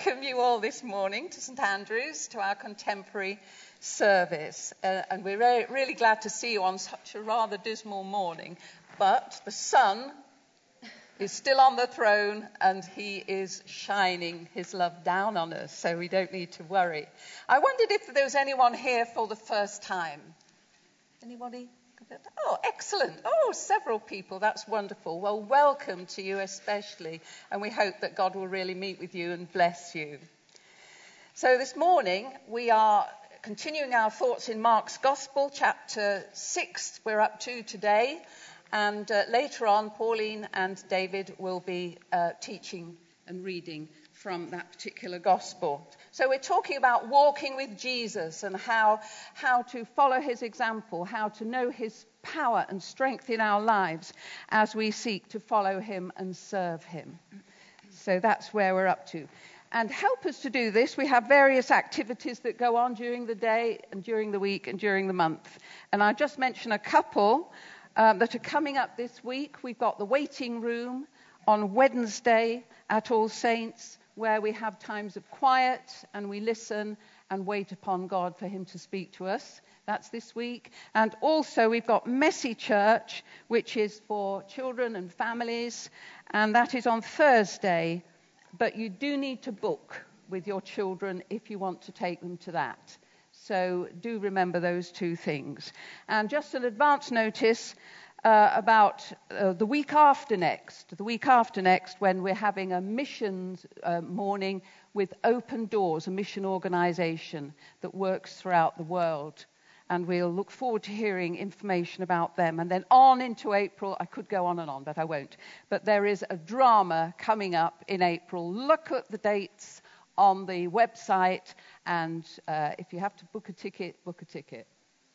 welcome you all this morning to St Andrew's, to our contemporary service. And we're really glad to see you on such a rather dismal morning. But the sun is still on the throne and he is shining his love down on us, so we don't need to worry. I wondered if there was anyone here for the first time. Anybody? Oh, excellent. Oh, several people. That's wonderful. Well, welcome to you especially, and we hope that God will really meet with you and bless you. So this morning we are continuing our thoughts in Mark's Gospel, chapter 6 we're up to today, and later on Pauline and David will be teaching and reading from that particular gospel. So we're talking about walking with Jesus and how to follow his example, how to know his power and strength in our lives as we seek to follow him and serve him. So that's where we're up to. And help us to do this, we have various activities that go on during the day and during the week and during the month. And I'll just mention a couple that are coming up this week. We've got the waiting room on Wednesday at All Saints, where we have times of quiet and we listen and wait upon God for him to speak to us. That's this week. And also we've got Messy Church, which is for children and families, and that is on Thursday. But you do need to book with your children if you want to take them to that. So do remember those two things. And just an advance notice about the week after next, when we're having a missions morning with Open Doors, a mission organisation that works throughout the world. And we'll look forward to hearing information about them. And then on into April, I could go on and on, but I won't. But there is a drama coming up in April. Look at the dates on the website, and if you have to book a ticket, book a ticket.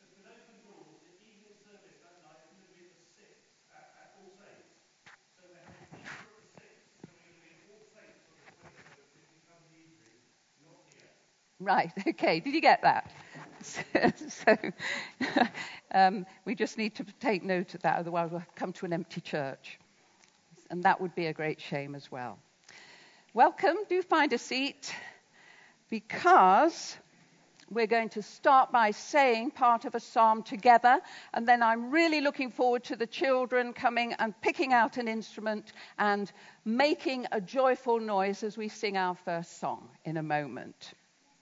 Right, okay, did you get that? So we just need to take note of that, otherwise we'll come to an empty church. And that would be a great shame as well. Welcome, do find a seat, because we're going to start by saying part of a psalm together, and then I'm really looking forward to the children coming and picking out an instrument and making a joyful noise as we sing our first song in a moment.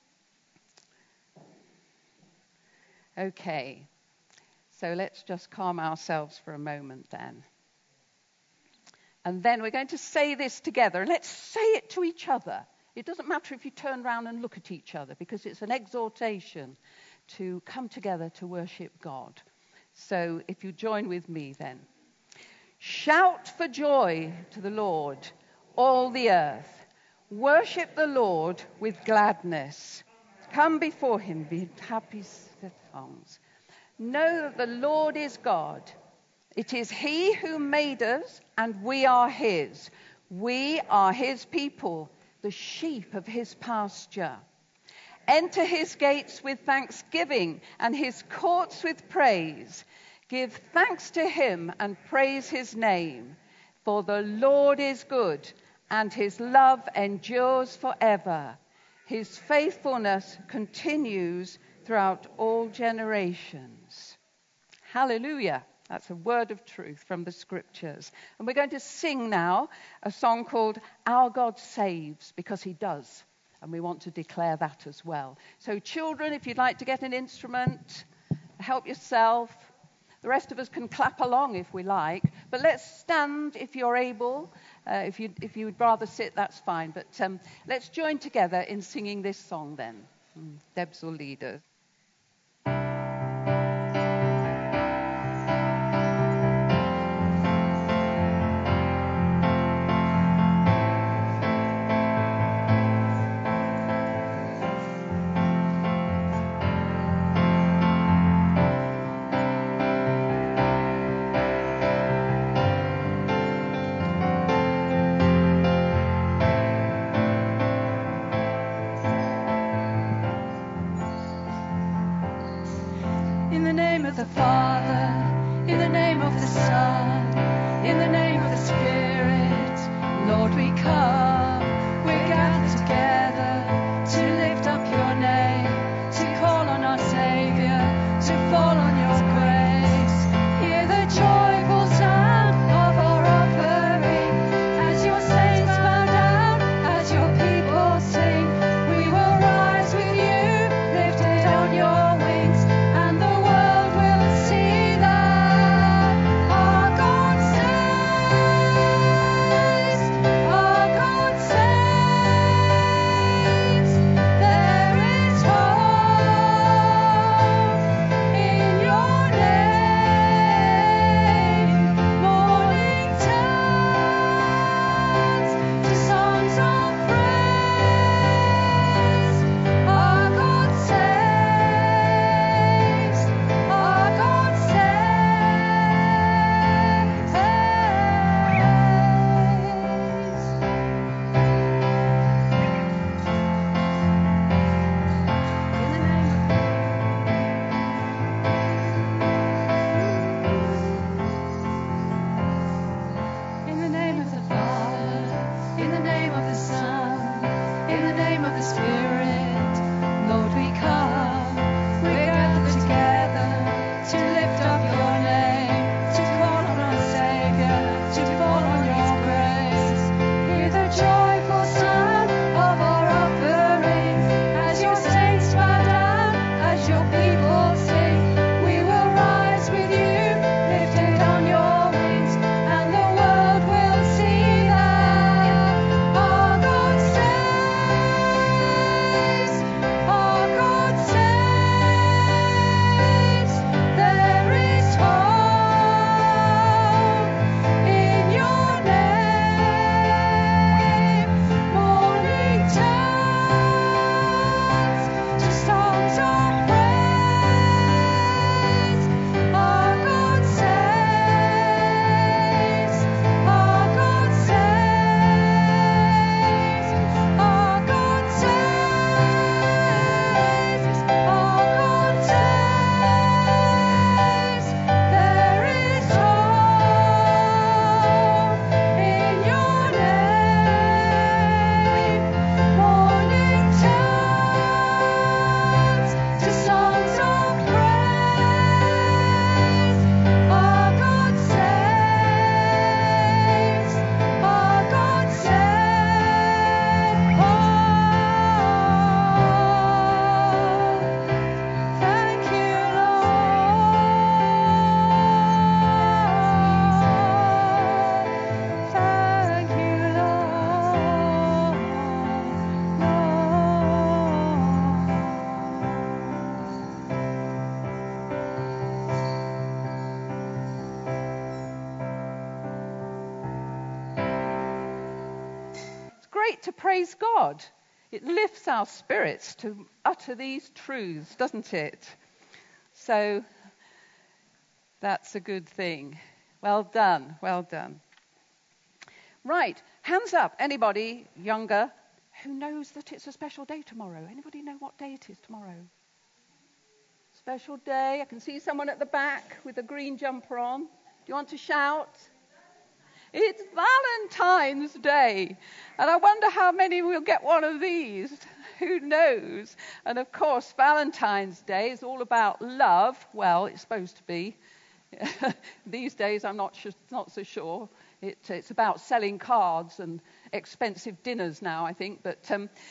Okay, so let's just calm ourselves for a moment then. And then we're going to say this together, and let's say it to each other. It doesn't matter if you turn around and look at each other, because it's an exhortation to come together to worship God. So if you join with me then. Shout for joy to the Lord, all the earth. Worship the Lord with gladness. Come before him with happy songs. Know that the Lord is God. It is he who made us, and we are his. We are his people, the sheep of his pasture. Enter his gates with thanksgiving and his courts with praise. Give thanks to him and praise his name. For the Lord is good, and his love endures forever. His faithfulness continues throughout all generations. Hallelujah. That's a word of truth from the scriptures. And we're going to sing now a song called Our God Saves, because he does. And we want to declare that as well. So children, if you'd like to get an instrument, help yourself. The rest of us can clap along if we like. But let's stand if you're able. If you would rather sit, that's fine. But let's join together in singing this song then. Debs will lead us. The Father, in the name of the Son, in the name of the Spirit, Lord, we come, we're gathered together great to praise God. It lifts our spirits to utter these truths, doesn't it? So that's a good thing. Well done, well done. Right, hands up. Anybody younger who knows that it's a special day tomorrow? Anybody know what day it is tomorrow? Special day. I can see someone at the back with a green jumper on. Do you want to shout? It's Valentine's Day. And I wonder how many will get one of these. Who knows? And of course, Valentine's Day is all about love. Well, it's supposed to be. These days, I'm not so sure. It's about selling cards and expensive dinners now, I think. But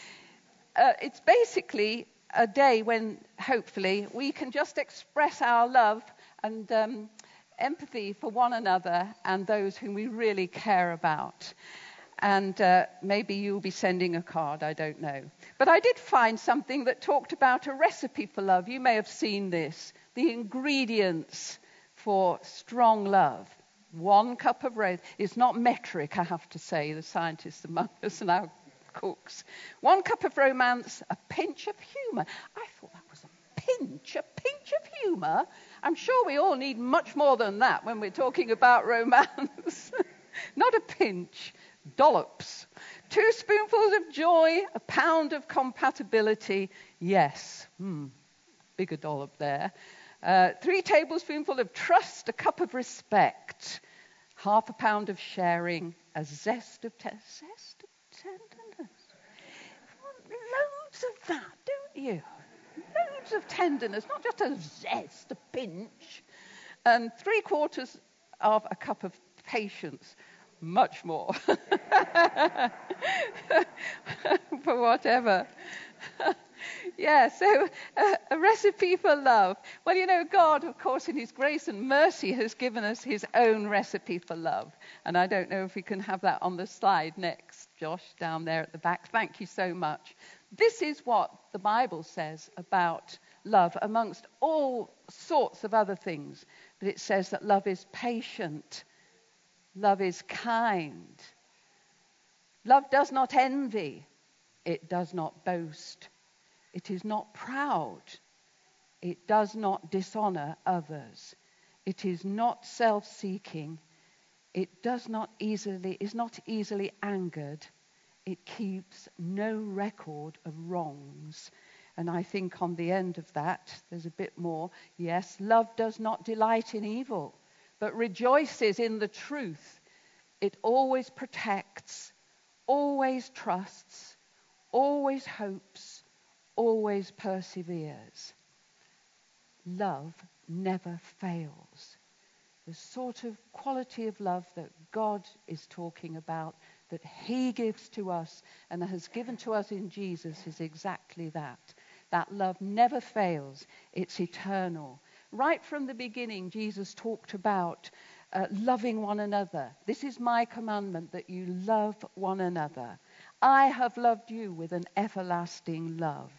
it's basically a day when, hopefully, we can just express our love and empathy for one another and those whom we really care about. And maybe you'll be sending a card, I don't know. But I did find something that talked about a recipe for love. You may have seen this. The ingredients for strong love. 1 cup of rose. It's not metric, I have to say, the scientists among us and our cooks. 1 cup of romance, a pinch of humour. I thought that was a pinch of humour. I'm sure we all need much more than that when we're talking about romance. Not a pinch, dollops. 2 spoonfuls of joy, a pound of compatibility. Yes, bigger dollop there. 3 tablespoonfuls of trust, a cup of respect, 1/2 pound of sharing, a zest of tenderness. You want loads of that, don't you? loads of tenderness, not just a zest, a pinch, and 3/4 of a cup of patience, much more, for whatever. Yeah, so a recipe for love. Well, you know, God, of course, in his grace and mercy has given us his own recipe for love. And I don't know if we can have that on the slide next, Josh, down there at the back. Thank you so much. This is what the Bible says about love, amongst all sorts of other things. But it says that love is patient. Love is kind. Love does not envy. It does not boast. It is not proud. It does not dishonor others. It is not self-seeking. It is not easily angered. It keeps no record of wrongs. And I think on the end of that, there's a bit more. Yes, love does not delight in evil, but rejoices in the truth. It always protects, always trusts, always hopes, always perseveres. Love never fails. The sort of quality of love that God is talking about, that he gives to us and has given to us in Jesus, is exactly that. That love never fails. It's eternal. Right from the beginning, Jesus talked about loving one another. This is my commandment, that you love one another. I have loved you with an everlasting love.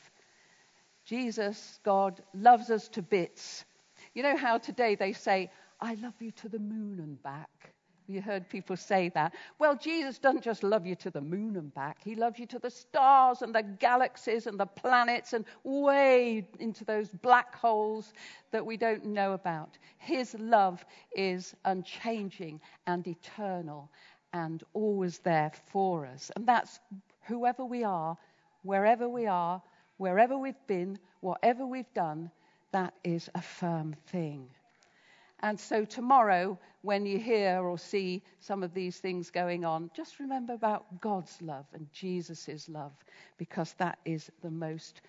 Jesus, God, loves us to bits. You know how today they say, I love you to the moon and back. You heard people say that. Well, Jesus doesn't just love you to the moon and back. He loves you to the stars and the galaxies and the planets and way into those black holes that we don't know about. His love is unchanging and eternal and always there for us. And that's whoever we are, wherever we've been, whatever we've done, that is a firm thing. And so tomorrow, when you hear or see some of these things going on, just remember about God's love and Jesus' love, because that is the most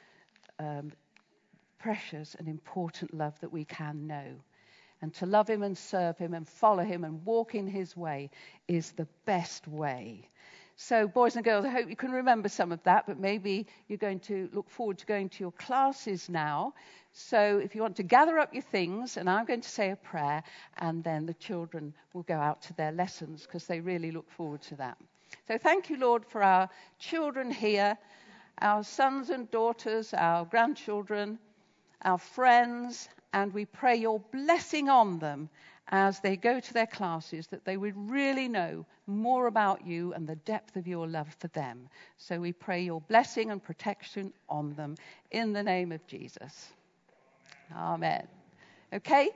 precious and important love that we can know. And to love him and serve him and follow him and walk in his way is the best way. So, boys and girls, I hope you can remember some of that, but maybe you're going to look forward to going to your classes now. So if you want to gather up your things, and I'm going to say a prayer, and then the children will go out to their lessons, because they really look forward to that. So thank you, Lord, for our children here, our sons and daughters, our grandchildren, our friends, and we pray your blessing on them as they go to their classes, that they would really know more about you and the depth of your love for them. So we pray your blessing and protection on them in the name of Jesus. Amen. Okay?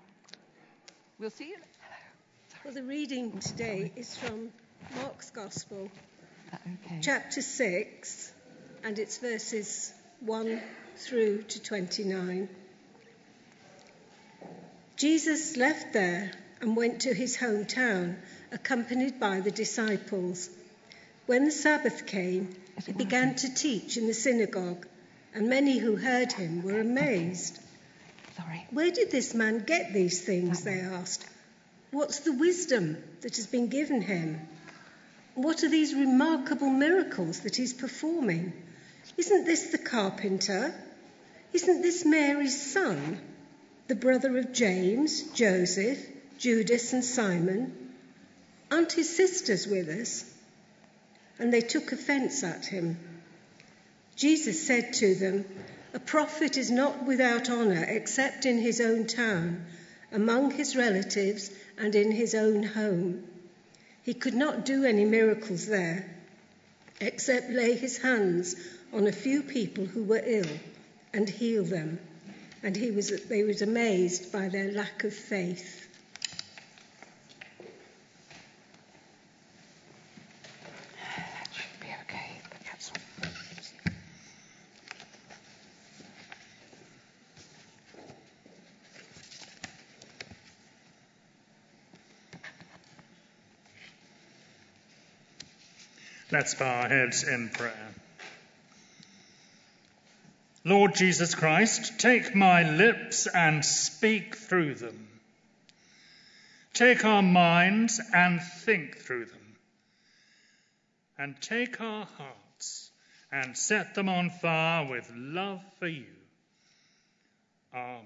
We'll see you. Well, the reading today is from Mark's Gospel, chapter 6, and it's verses 1 through to 29. Jesus left there and went to his hometown, accompanied by the disciples. When the Sabbath came, he began to teach in the synagogue, and many who heard him were amazed. Where did this man get these things, they asked. What's the wisdom that has been given him? What are these remarkable miracles that he's performing? Isn't this the carpenter? Isn't this Mary's son, the brother of James, Joseph, Judas and Simon? Aren't his sisters with us? And they took offense at him. Jesus said to them, a prophet is not without honor except in his own town, among his relatives and in his own home. He could not do any miracles there, except lay his hands on a few people who were ill and heal them. And they was amazed by their lack of faith. That should be okay. Let's bow our heads in prayer. Lord Jesus Christ, take my lips and speak through them. Take our minds and think through them. And take our hearts and set them on fire with love for you. Amen.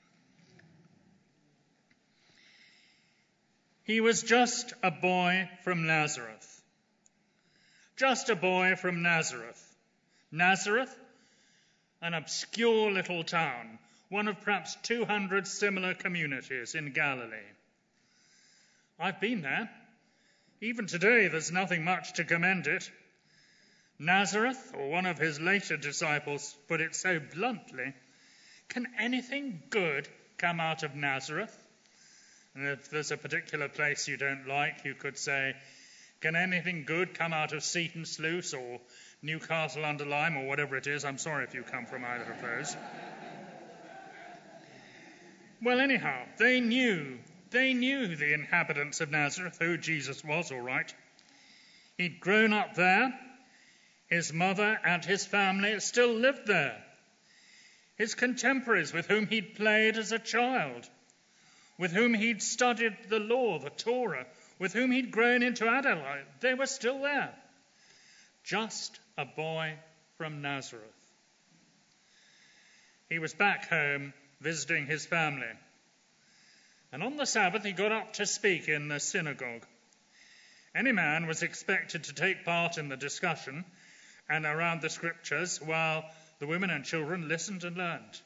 He was just a boy from Nazareth. Just a boy from Nazareth. Nazareth, an obscure little town, one of perhaps 200 similar communities in Galilee. I've been there. Even today, there's nothing much to commend it. Nazareth, or one of his later disciples, put it so bluntly, can anything good come out of Nazareth? And if there's a particular place you don't like, you could say, can anything good come out of Seaton Sluice or Newcastle under Lyme or whatever it is? I'm sorry if you come from either of those. Well, anyhow, they knew the inhabitants of Nazareth, who Jesus was, all right. He'd grown up there. His mother and his family still lived there. His contemporaries with whom he'd played as a child, with whom he'd studied the law, the Torah, with whom he'd grown into adulthood, they were still there. Just a boy from Nazareth. He was back home visiting his family. And on the Sabbath, he got up to speak in the synagogue. Any man was expected to take part in the discussion and around the scriptures while the women and children listened and learned.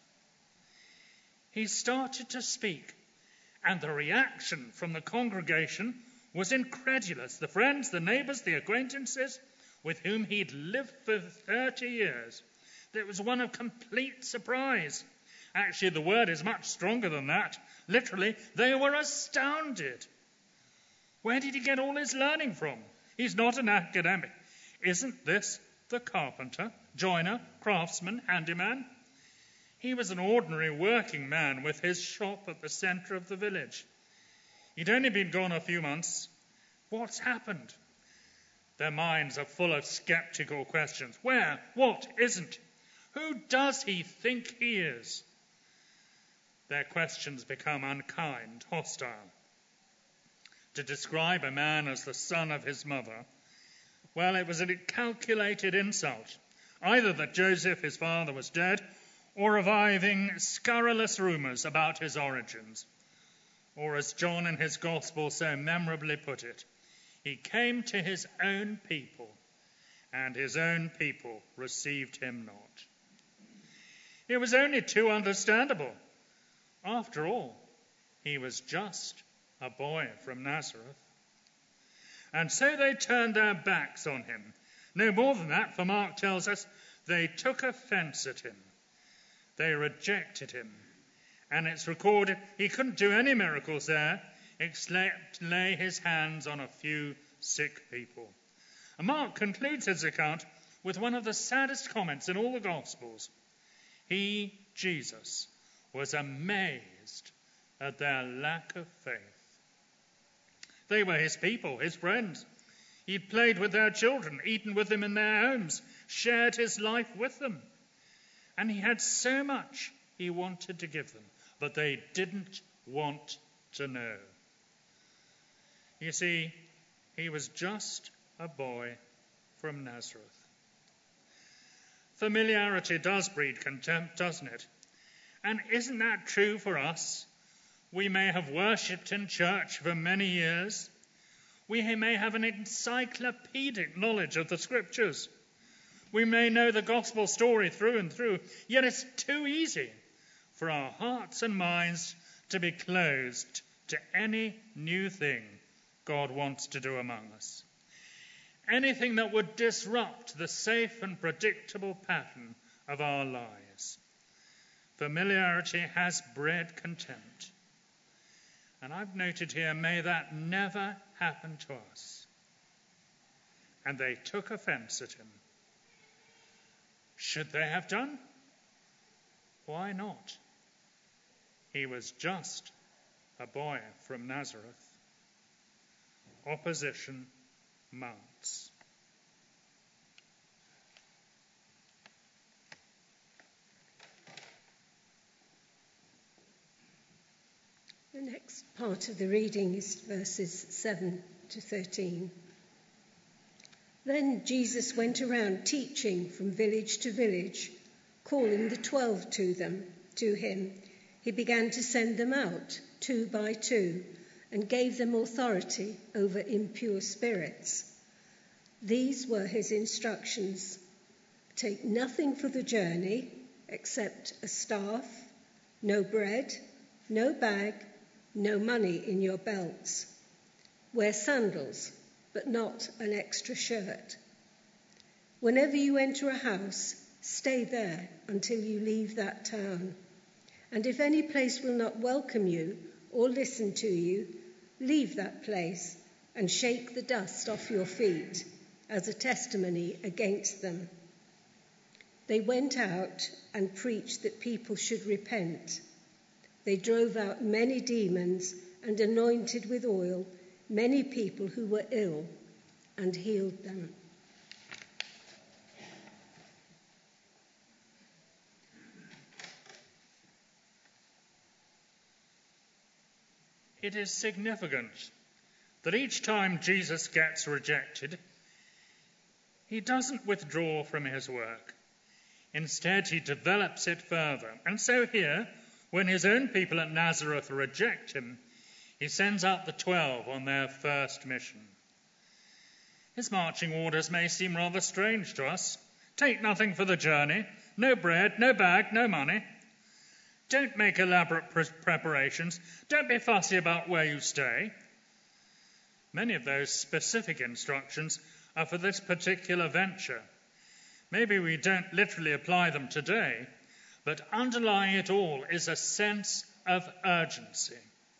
He started to speak, and the reaction from the congregation was incredulous. The friends, the neighbours, the acquaintances with whom he'd lived for 30 years. It was one of complete surprise. Actually, the word is much stronger than that. Literally, they were astounded. Where did he get all his learning from? He's not an academic. Isn't this the carpenter, joiner, craftsman, handyman? He was an ordinary working man with his shop at the centre of the village. He'd only been gone a few months. What's happened? Their minds are full of sceptical questions. Where? What isn't? Who does he think he is? Their questions become unkind, hostile. To describe a man as the son of his mother, well, it was a calculated insult. Either that Joseph, his father, was dead, or reviving scurrilous rumours about his origins. Or as John in his Gospel so memorably put it, he came to his own people, and his own people received him not. It was only too understandable. After all, he was just a boy from Nazareth. And so they turned their backs on him. No more than that, for Mark tells us they took offence at him. They rejected him. And it's recorded he couldn't do any miracles there except lay his hands on a few sick people. And Mark concludes his account with one of the saddest comments in all the Gospels. He, Jesus, was amazed at their lack of faith. They were his people, his friends. He'd played with their children, eaten with them in their homes, shared his life with them. And he had so much he wanted to give them, but they didn't want to know. You see, he was just a boy from Nazareth. Familiarity does breed contempt, doesn't it? And isn't that true for us? We may have worshipped in church for many years. We may have an encyclopedic knowledge of the scriptures. We may know the gospel story through and through, yet it's too easy for our hearts and minds to be closed to any new thing God wants to do among us. Anything that would disrupt the safe and predictable pattern of our lives. Familiarity has bred contempt. And I've noted here, may that never happen to us. And they took offence at him. Should they have done? Why not? He was just a boy from Nazareth. Opposition mounts. The next part of the reading is verses 7 to 13. Then Jesus went around teaching from village to village, calling the 12 to him. He began to send them out 2 by 2 and gave them authority over impure spirits. These were his instructions: take nothing for the journey except a staff, no bread, no bag, no money in your belts. Wear sandals, but not an extra shirt. Whenever you enter a house, stay there until you leave that town. And if any place will not welcome you or listen to you, leave that place and shake the dust off your feet as a testimony against them. They went out and preached that people should repent. They drove out many demons and anointed with oil many people who were ill and healed them. It is significant that each time Jesus gets rejected, he doesn't withdraw from his work. Instead, he develops it further. And so here, when his own people at Nazareth reject him, he sends out the 12 on their first mission. His marching orders may seem rather strange to us. Take nothing for the journey, no bread, no bag, no money. Don't make elaborate preparations. Don't be fussy about where you stay. Many of those specific instructions are for this particular venture. Maybe we don't literally apply them today, but underlying it all is a sense of urgency.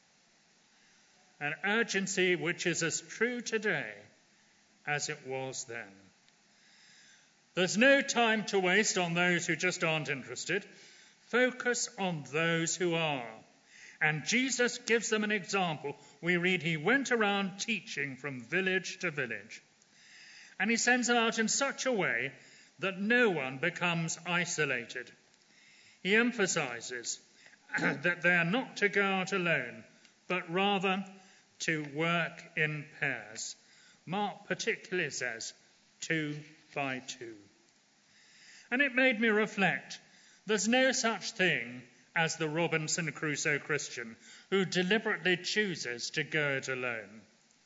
An urgency which is as true today as it was then. There's no time to waste on those who just aren't interested. Focus on those who are. And Jesus gives them an example. We read he went around teaching from village to village. And he sends them out in such a way that no one becomes isolated. He emphasizes that they are not to go out alone, but rather to work in pairs. Mark particularly says 2 by 2. And it made me reflect. There's no such thing as the Robinson Crusoe Christian who deliberately chooses to go it alone.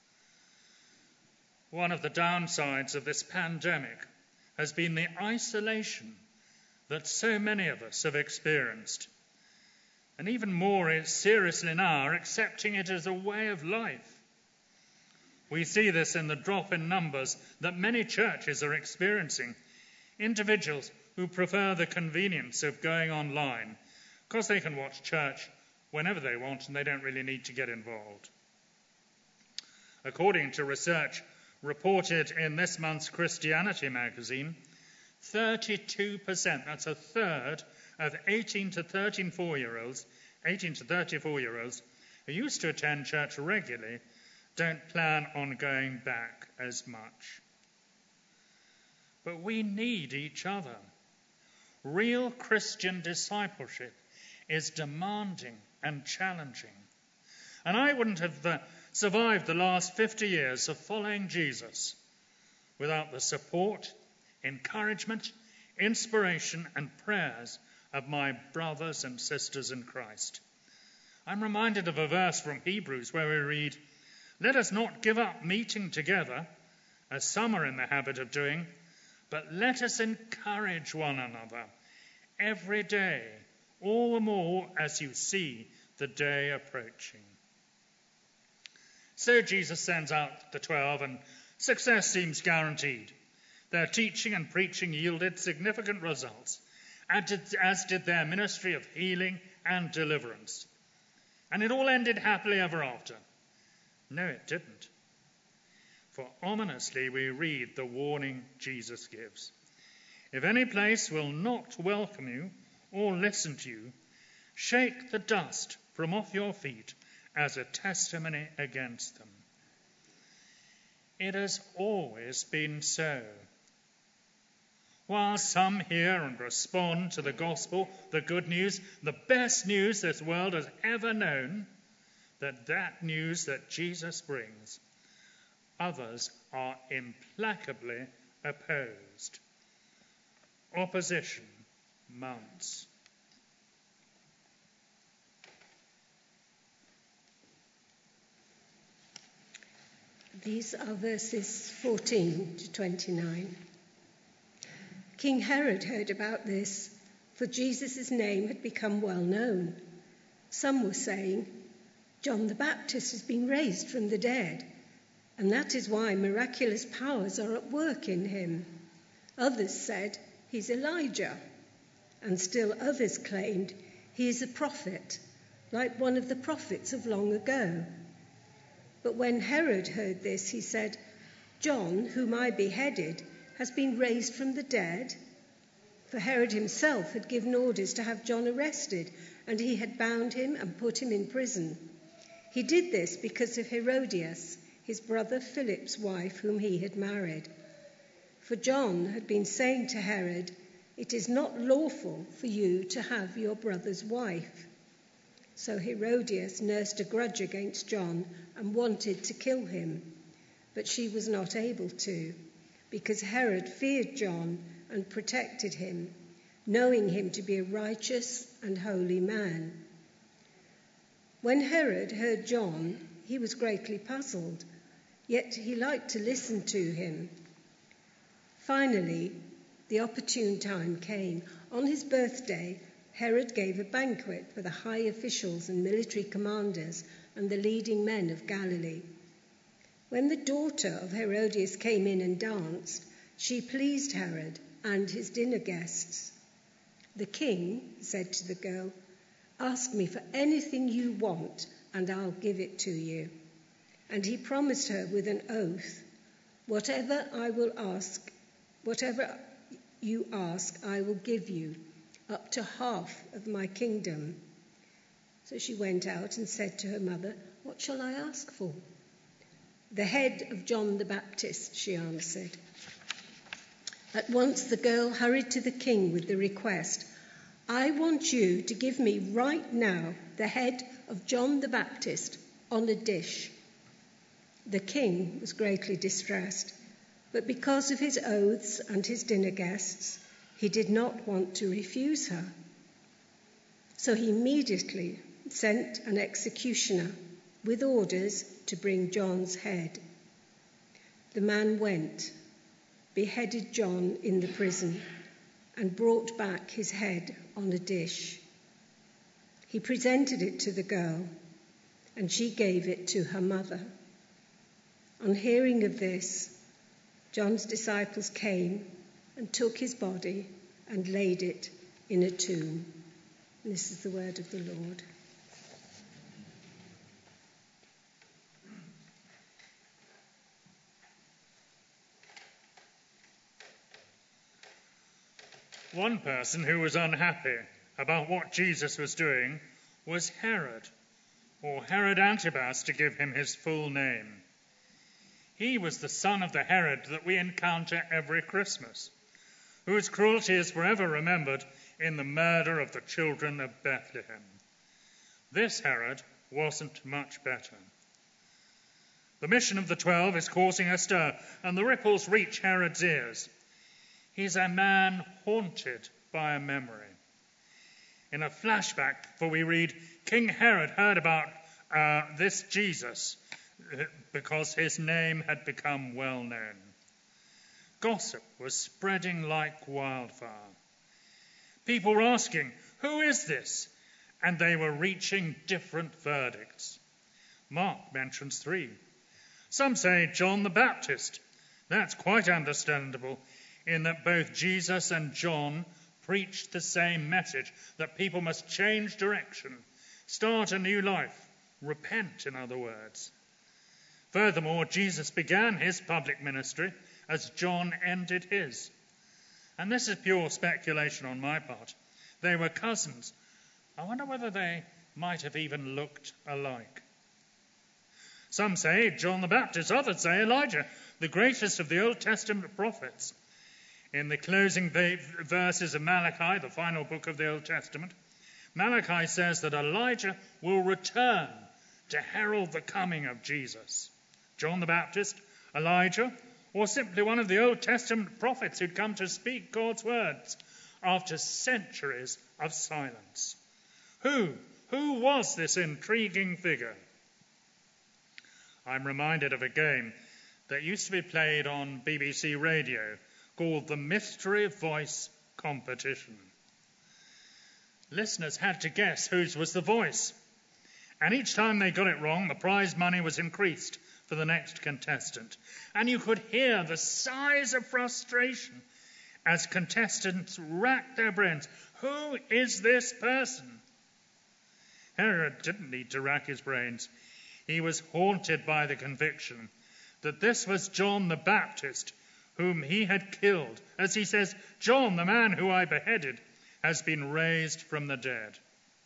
One of the downsides of this pandemic has been the isolation that so many of us have experienced. And even more seriously now, are accepting it as a way of life. We see this in the drop in numbers that many churches are experiencing. Individuals who prefer the convenience of going online because they can watch church whenever they want and they don't really need to get involved. According to research reported in this month's Christianity magazine, 32%, that's a third of 18 to 34-year-olds who used to attend church regularly don't plan on going back as much. But we need each other. Real Christian discipleship is demanding and challenging. And I wouldn't have survived the last 50 years of following Jesus without the support, encouragement, inspiration, and prayers of my brothers and sisters in Christ. I'm reminded of a verse from Hebrews where we read, "Let us not give up meeting together, as some are in the habit of doing, but let us encourage one another every day, all the more as you see the day approaching." So Jesus sends out the 12, and success seems guaranteed. Their teaching and preaching yielded significant results, as did their ministry of healing and deliverance. And it all ended happily ever after. No, it didn't. For ominously we read the warning Jesus gives. If any place will not welcome you or listen to you, shake the dust from off your feet as a testimony against them. It has always been so. While some hear and respond to the gospel, the good news, the best news this world has ever known, that news that Jesus brings, others are implacably opposed. Opposition mounts. These are verses 14 to 29. King Herod heard about this, for Jesus' name had become well known. Some were saying, John the Baptist has been raised from the dead, and that is why miraculous powers are at work in him. Others said, he's Elijah, and still others claimed he is a prophet, like one of the prophets of long ago. But when Herod heard this, he said, John, whom I beheaded, has been raised from the dead. For Herod himself had given orders to have John arrested, and he had bound him and put him in prison. He did this because of Herodias, his brother Philip's wife, whom he had married. For John had been saying to Herod, it is not lawful for you to have your brother's wife. So Herodias nursed a grudge against John and wanted to kill him, but she was not able to, because Herod feared John and protected him, knowing him to be a righteous and holy man. When Herod heard John, he was greatly puzzled, yet he liked to listen to him. Finally, the opportune time came. On his birthday, Herod gave a banquet for the high officials and military commanders and the leading men of Galilee. When the daughter of Herodias came in and danced, she pleased Herod and his dinner guests. The king said to the girl, ask me for anything you want, and I'll give it to you. And he promised her with an oath, whatever you ask, I will give you, up to half of my kingdom. So she went out and said to her mother, what shall I ask for? The head of John the Baptist, she answered. At once the girl hurried to the king with the request, I want you to give me right now the head of John the Baptist on a dish. The king was greatly distressed, but because of his oaths and his dinner guests, he did not want to refuse her. So he immediately sent an executioner with orders to bring John's head. The man went, beheaded John in the prison, and brought back his head on a dish. He presented it to the girl, and she gave it to her mother. On hearing of this, John's disciples came and took his body and laid it in a tomb. And this is the word of the Lord. One person who was unhappy about what Jesus was doing was Herod, or Herod Antipas, to give him his full name. He was the son of the Herod that we encounter every Christmas, whose cruelty is forever remembered in the murder of the children of Bethlehem. This Herod wasn't much better. The mission of the 12 is causing a stir, and the ripples reach Herod's ears. He's a man haunted by a memory. In a flashback, for we read, King Herod heard about this Jesus because his name had become well known. Gossip was spreading like wildfire. People were asking, who is this? And they were reaching different verdicts. Mark mentions 3. Some say John the Baptist. That's quite understandable, in that both Jesus and John preached the same message, that people must change direction, start a new life, repent, in other words. Furthermore, Jesus began his public ministry as John ended his. And this is pure speculation on my part. They were cousins. I wonder whether they might have even looked alike. Some say John the Baptist, others say Elijah, the greatest of the Old Testament prophets. In the closing verses of Malachi, the final book of the Old Testament, Malachi says that Elijah will return to herald the coming of Jesus? John the Baptist, Elijah, or simply one of the Old Testament prophets who'd come to speak God's words after centuries of silence? Who was this intriguing figure? I'm reminded of a game that used to be played on BBC Radio called the Mystery Voice Competition. Listeners had to guess whose was the voice, and each time they got it wrong, the prize money was increased for the next contestant. And you could hear the sighs of frustration as contestants racked their brains. Who is this person? Herod didn't need to rack his brains. He was haunted by the conviction that this was John the Baptist, whom he had killed. As he says, John, the man who I beheaded, has been raised from the dead.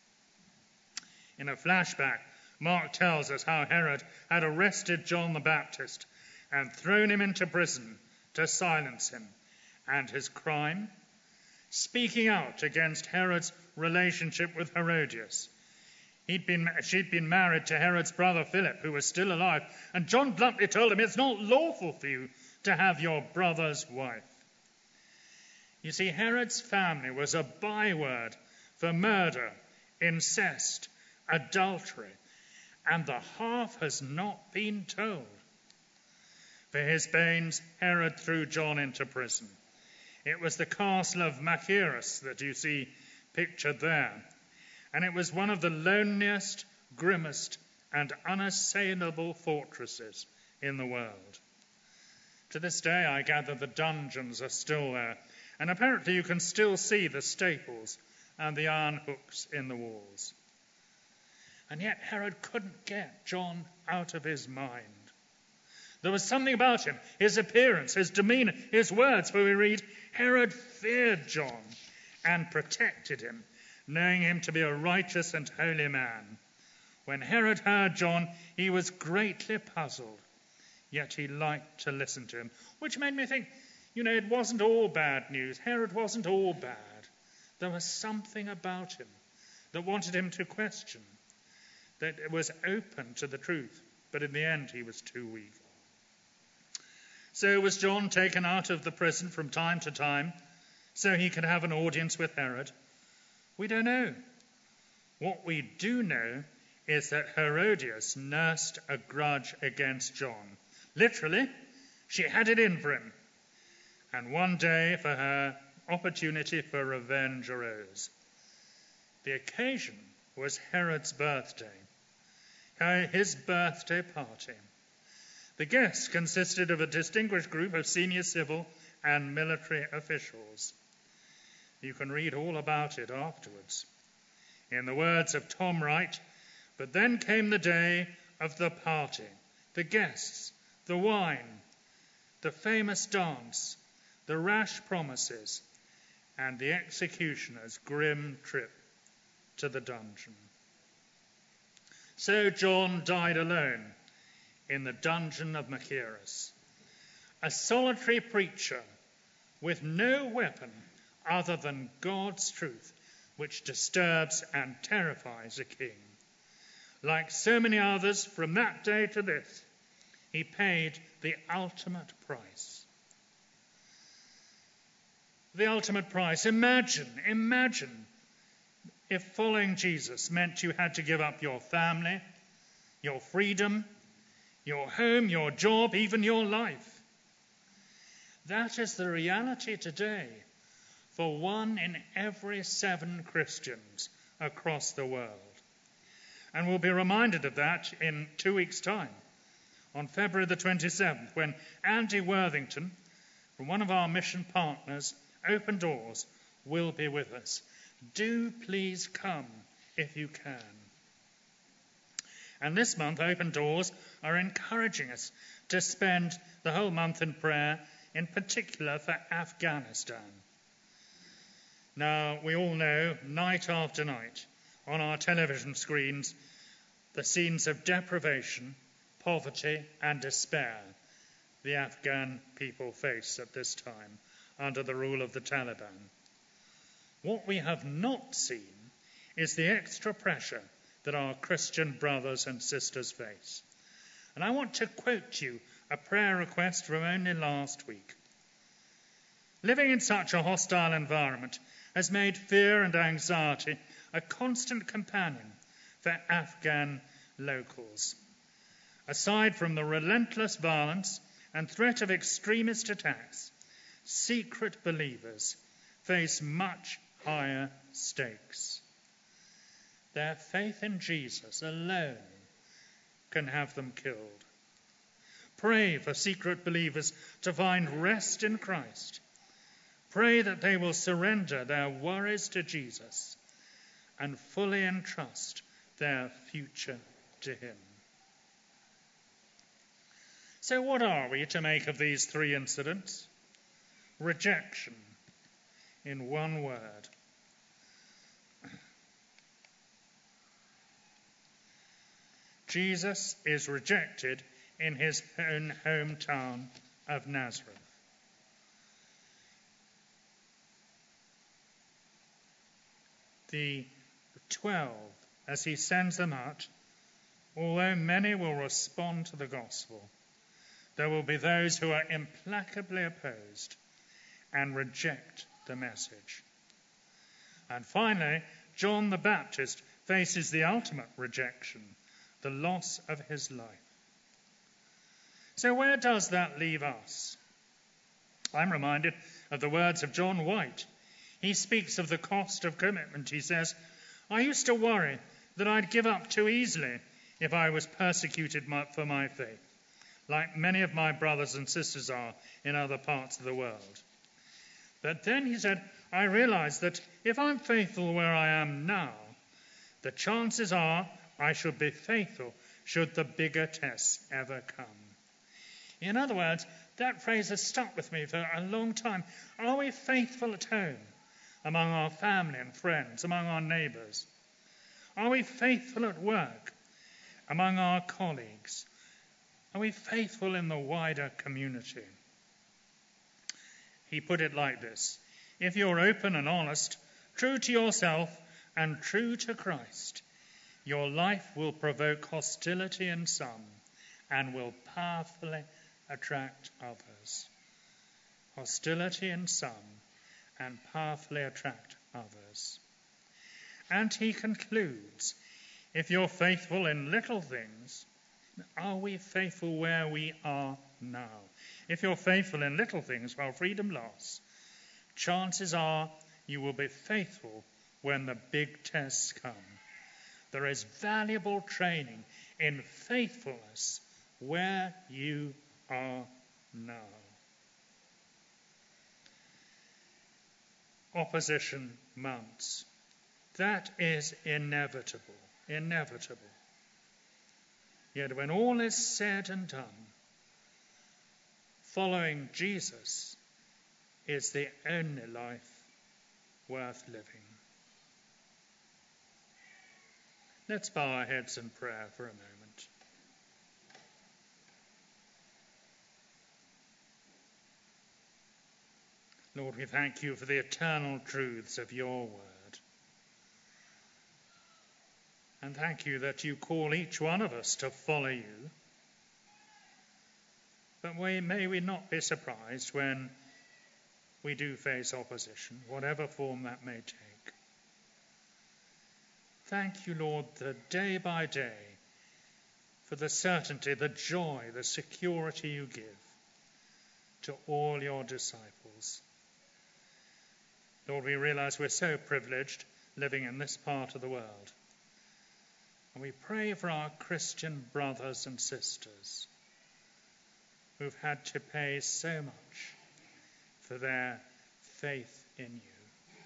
In a flashback, Mark tells us how Herod had arrested John the Baptist and thrown him into prison to silence him. And his crime? Speaking out against Herod's relationship with Herodias. She'd been married to Herod's brother Philip, who was still alive, and John bluntly told him, it's not lawful for you to have your brother's wife. You see, Herod's family was a byword for murder, incest, adultery, and the half has not been told. For his pains, Herod threw John into prison. It was the castle of Machaerus that you see pictured there, and it was one of the loneliest, grimmest, and unassailable fortresses in the world. To this day, I gather the dungeons are still there, and apparently you can still see the staples and the iron hooks in the walls. And yet Herod couldn't get John out of his mind. There was something about him, his appearance, his demeanor, his words, where we read, Herod feared John and protected him, knowing him to be a righteous and holy man. When Herod heard John, he was greatly puzzled, yet he liked to listen to him, which made me think, it wasn't all bad news. Herod wasn't all bad. There was something about him that wanted him to question, that was open to the truth, but in the end he was too weak. So was John taken out of the prison from time to time so he could have an audience with Herod? We don't know. What we do know is that Herodias nursed a grudge against John. Literally, she had it in for him. And one day for her, opportunity for revenge arose. The occasion was Herod's birthday, his birthday party. The guests consisted of a distinguished group of senior civil and military officials. You can read all about it afterwards. In the words of Tom Wright, but then came the day of the party, the guests, the wine, the famous dance, the rash promises, and the executioner's grim trip to the dungeon. So John died alone in the dungeon of Machaerus, a solitary preacher with no weapon other than God's truth, which disturbs and terrifies a king. Like so many others from that day to this, he paid the ultimate price. The ultimate price. Imagine if following Jesus meant you had to give up your family, your freedom, your home, your job, even your life. That is the reality today for 1 in every 7 Christians across the world. And we'll be reminded of that in 2 weeks' time, on February the 27th, when Andy Worthington, from one of our mission partners, Open Doors, will be with us. Do please come if you can. And this month, Open Doors are encouraging us to spend the whole month in prayer, in particular for Afghanistan. Now, we all know, night after night, on our television screens, the scenes of deprivation, poverty, and despair the Afghan people face at this time under the rule of the Taliban. What we have not seen is the extra pressure that our Christian brothers and sisters face. And I want to quote you a prayer request from only last week. Living in such a hostile environment has made fear and anxiety a constant companion for Afghan locals. Aside from the relentless violence and threat of extremist attacks, secret believers face much higher stakes. Their faith in Jesus alone can have them killed. Pray for secret believers to find rest in Christ. Pray that they will surrender their worries to Jesus and fully entrust their future to him. So what are we to make of these three incidents? Rejection, in one word. Jesus is rejected in his own hometown of Nazareth. The 12, as he sends them out, although many will respond to the gospel, there will be those who are implacably opposed and reject the message. And finally, John the Baptist faces the ultimate rejection, the loss of his life. So where does that leave us? I'm reminded of the words of John White. He speaks of the cost of commitment. He says, I used to worry that I'd give up too easily if I was persecuted for my faith, like many of my brothers and sisters are in other parts of the world. But then, he said, I realize that if I'm faithful where I am now, the chances are I should be faithful should the bigger tests ever come. In other words, that phrase has stuck with me for a long time. Are we faithful at home, among our family and friends, among our neighbours? Are we faithful at work, among our colleagues? Are we faithful in the wider community? He put it like this: if you're open and honest, true to yourself and true to Christ, your life will provoke hostility in some and will powerfully attract others. Hostility in some and powerfully attract others. And he concludes, if you're faithful in little things, are we faithful where we are now? If you're faithful in little things while freedom lasts, chances are you will be faithful when the big tests come. There is valuable training in faithfulness where you are now. Opposition mounts. That is inevitable. Yet when all is said and done, following Jesus is the only life worth living. Let's bow our heads in prayer for a moment. Lord, we thank you for the eternal truths of your word. And thank you that you call each one of us to follow you. But may we not be surprised when we do face opposition, whatever form that may take. Thank you, Lord, that day by day, for the certainty, the joy, the security you give to all your disciples. Lord, we realize we're so privileged living in this part of the world. And we pray for our Christian brothers and sisters who've had to pay so much for their faith in you.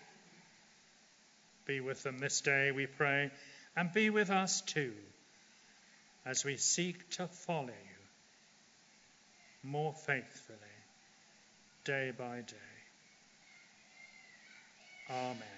Be with them this day, we pray, and be with us too, as we seek to follow you more faithfully, day by day. Amen.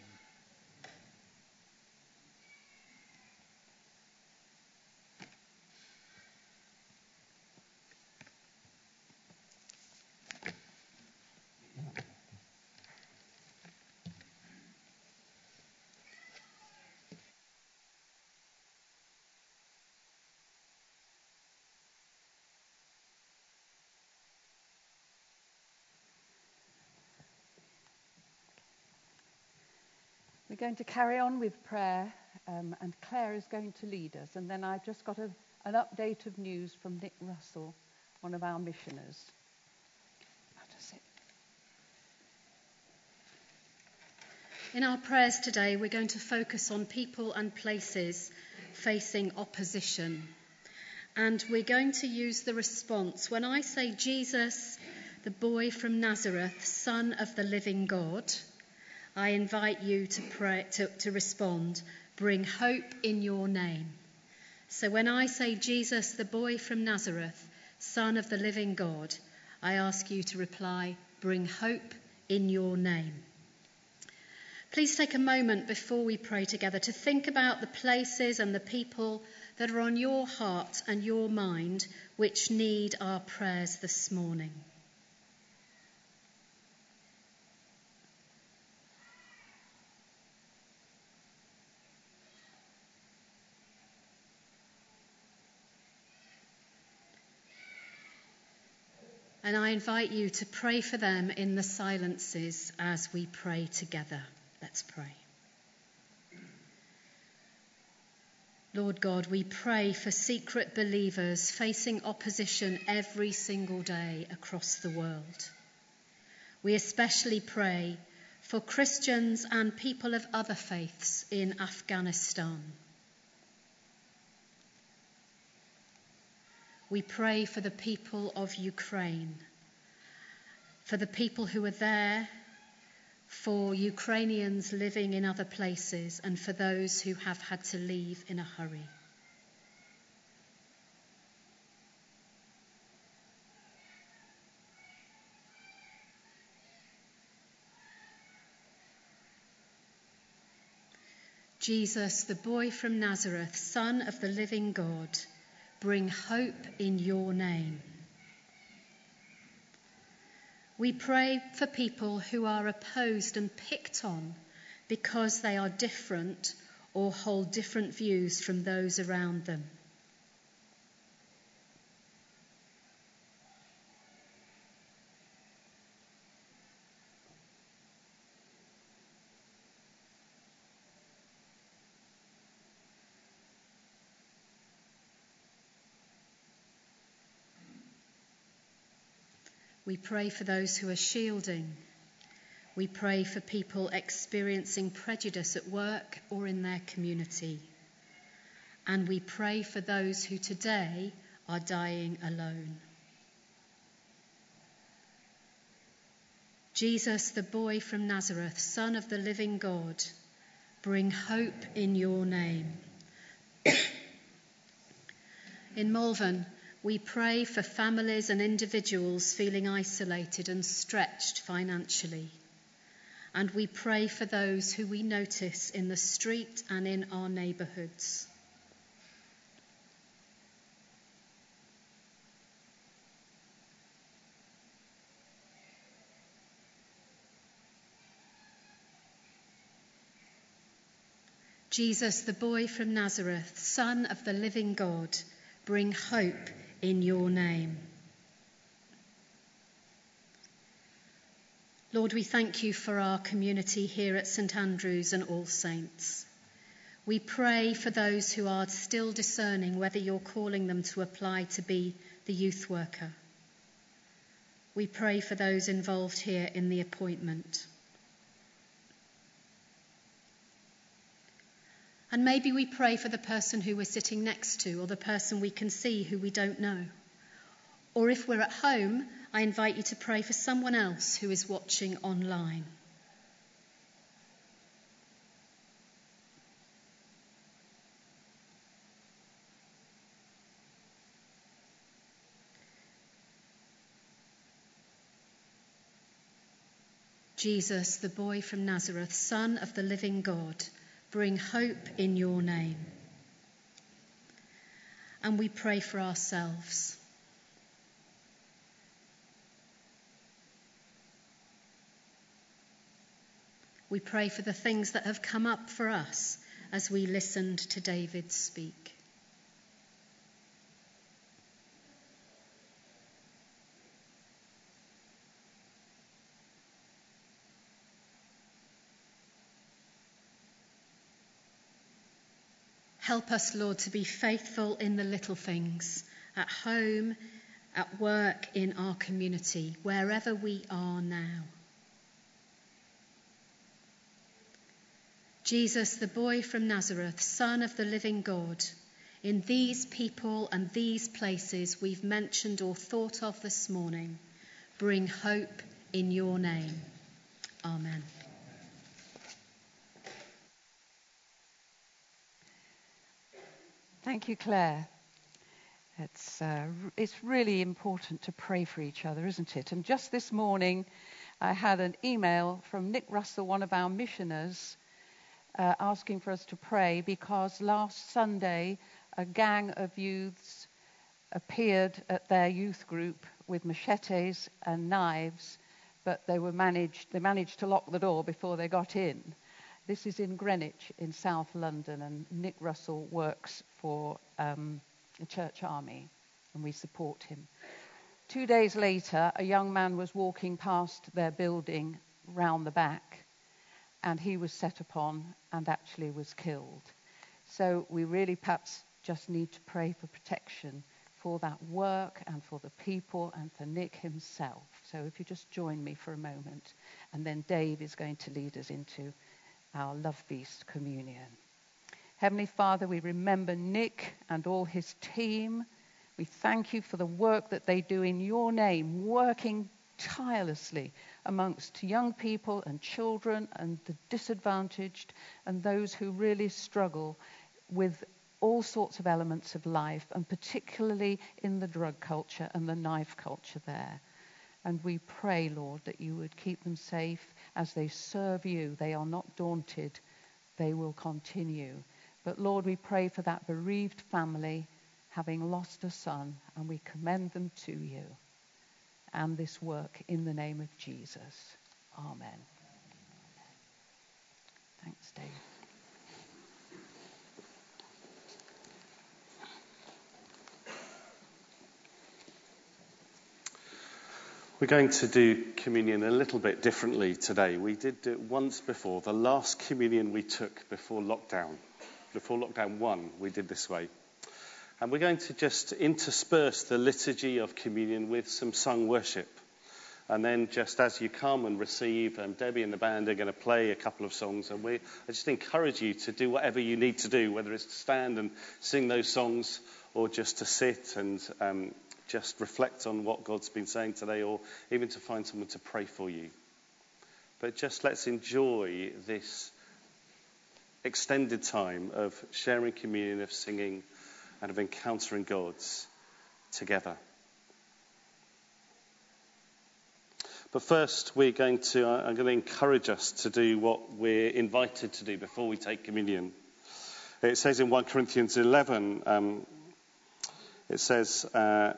We're going to carry on with prayer, and Claire is going to lead us. And then I've just got an update of news from Nick Russell, one of our missioners. In our prayers today, we're going to focus on people and places facing opposition. And we're going to use the response. When I say Jesus, the boy from Nazareth, Son of the living God, I invite you to respond, bring hope in your name. So when I say Jesus, the boy from Nazareth, Son of the living God, I ask you to reply, bring hope in your name. Please take a moment before we pray together to think about the places and the people that are on your heart and your mind which need our prayers this morning. And I invite you to pray for them in the silences as we pray together. Let's pray. Lord God, we pray for secret believers facing opposition every single day across the world. We especially pray for Christians and people of other faiths in Afghanistan. We pray for the people of Ukraine, for the people who are there, for Ukrainians living in other places, and for those who have had to leave in a hurry. Jesus, the boy from Nazareth, Son of the living God, bring hope in your name. We pray for people who are opposed and picked on because they are different or hold different views from those around them. We pray for those who are shielding. We pray for people experiencing prejudice at work or in their community. And we pray for those who today are dying alone. Jesus, the boy from Nazareth, Son of the living God, bring hope in your name. In Malvern, we pray for families and individuals feeling isolated and stretched financially. And we pray for those who we notice in the street and in our neighbourhoods. Jesus, the boy from Nazareth, Son of the living God, bring hope in your name. Lord, we thank you for our community here at St Andrews and All Saints. We pray for those who are still discerning whether you're calling them to apply to be the youth worker. We pray for those involved here in the appointment. And maybe we pray for the person who we're sitting next to, or the person we can see who we don't know. Or if we're at home, I invite you to pray for someone else who is watching online. Jesus, the boy from Nazareth, Son of the living God, bring hope in your name. And we pray for ourselves. We pray for the things that have come up for us as we listened to David speak. Help us, Lord, to be faithful in the little things, at home, at work, in our community, wherever we are now. Jesus, the boy from Nazareth, Son of the living God, in these people and these places we've mentioned or thought of this morning, bring hope in your name. Amen. Thank you, Claire. It's really important to pray for each other, isn't it? And just this morning, I had an email from Nick Russell, one of our missioners, asking for us to pray because last Sunday, a gang of youths appeared at their youth group with machetes and knives, but they managed to lock the door before they got in. This is in Greenwich in South London, and Nick Russell works for the Church Army, and we support him. 2 days later, a young man was walking past their building round the back, and he was set upon and actually was killed. So we really perhaps just need to pray for protection for that work and for the people and for Nick himself. So if you just join me for a moment, and then Dave is going to lead us into our Love Feast communion. Heavenly Father, we remember Nick and all his team. We thank you for the work that they do in your name, working tirelessly amongst young people and children and the disadvantaged and those who really struggle with all sorts of elements of life, and particularly in the drug culture and the knife culture there. And we pray, Lord, that you would keep them safe as they serve you. They are not daunted. They will continue. But Lord, we pray for that bereaved family having lost a son, and we commend them to you and this work in the name of Jesus. Amen. Thanks, Dave. We're going to do communion a little bit differently today. We did do it once before. The last communion we took before lockdown 1, we did this way. And we're going to just intersperse the liturgy of communion with some sung worship. And then just as you come and receive, Debbie and the band are going to play a couple of songs. And I just encourage you to do whatever you need to do, whether it's to stand and sing those songs or just to sit and just reflect on what God's been saying today, or even to find someone to pray for you. But just let's enjoy this extended time of sharing communion, of singing, and of encountering God together. But first, I'm going to encourage us to do what we're invited to do before we take communion. It says in 1 Corinthians 11, it says, a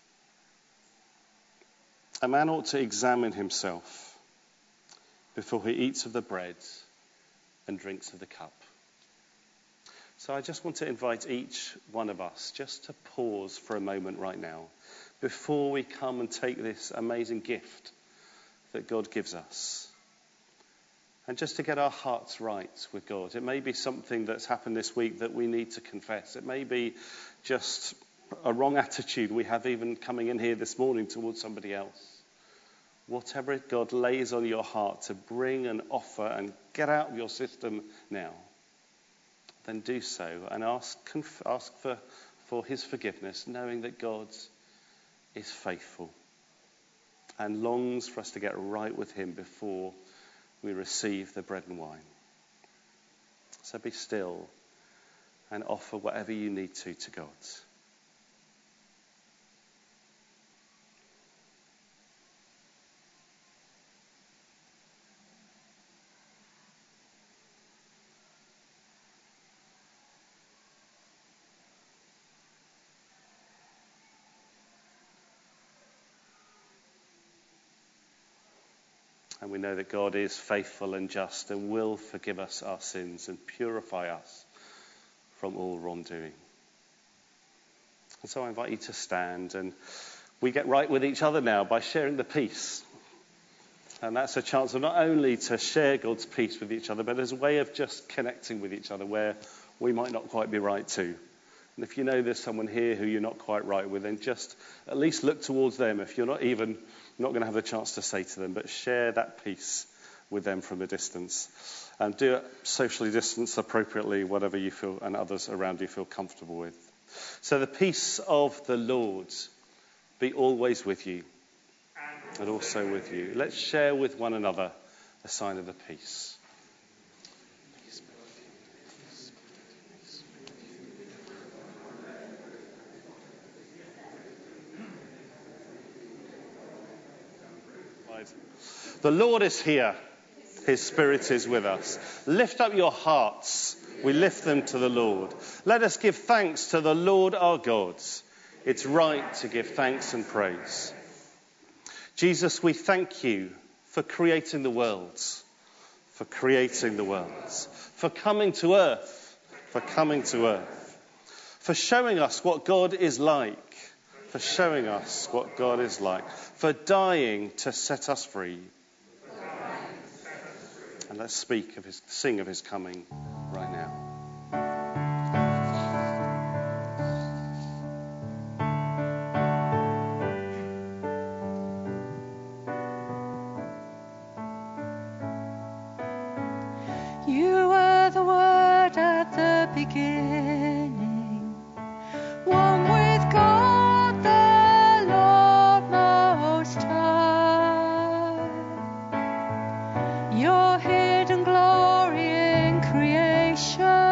man ought to examine himself before he eats of the bread and drinks of the cup. So I just want to invite each one of us just to pause for a moment right now before we come and take this amazing gift that God gives us. And just to get our hearts right with God. It may be something that's happened this week that we need to confess. It may be just a wrong attitude we have even coming in here this morning towards somebody else. Whatever God lays on your heart to bring and offer and get out of your system now, then do so and ask for his forgiveness, knowing that God is faithful and longs for us to get right with him before we receive the bread and wine. So be still and offer whatever you need to God. And we know that God is faithful and just and will forgive us our sins and purify us from all wrongdoing. And so I invite you to stand, and we get right with each other now by sharing the peace. And that's a chance of not only to share God's peace with each other, but as a way of just connecting with each other where we might not quite be right too. And if you know there's someone here who you're not quite right with, then just at least look towards them. If you're not going to have the chance to say to them, but share that peace with them from a distance. And do it socially distanced appropriately, whatever you feel and others around you feel comfortable with. So the peace of the Lord be always with you and also with you. Let's share with one another a sign of the peace. The Lord is here. His Spirit is with us. Lift up your hearts. We lift them to the Lord. Let us give thanks to the Lord our God. It's right to give thanks and praise. Jesus, we thank you for creating the worlds, for coming to earth, for showing us what God is like, for dying to set us free. And let's sing of his coming right now. You were the Word at the beginning, one with God the Lord Most High. Your hidden glory in creation